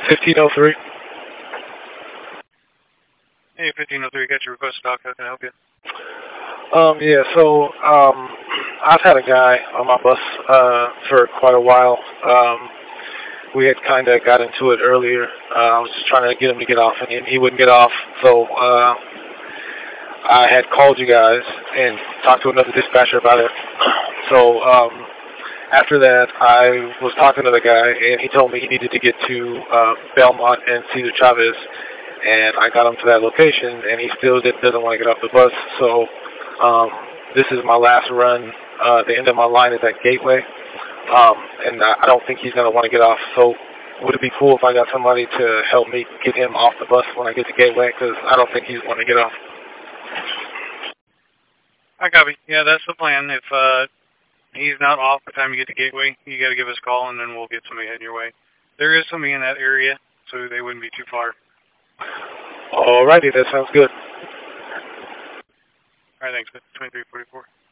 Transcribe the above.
1503. Hey, 1503, got your request, Doc. How can I help you? Yeah, so, I've had a guy on my bus, for quite a while. We had kind of got into it earlier. I was just trying to get him to get off, and he wouldn't get off. So, I had called you guys and talked to another dispatcher about it. So, after that, I was talking to the guy, and he told me he needed to get to, Belmont and Cesar Chavez. And I got him to that location, and he still doesn't want to get off the bus. So this is my last run. The end of my line is at Gateway, and I don't think he's going to want to get off. So would it be cool if I got somebody to help me get him off the bus when I get to Gateway? Because I don't think he's going to get off. I copy. Yeah, that's the plan. If he's not off by the time you get to Gateway, you got to give us a call, and then we'll get somebody heading your way. There is somebody in that area, so they wouldn't be too far. Alrighty, that sounds good. All right, thanks. 2344.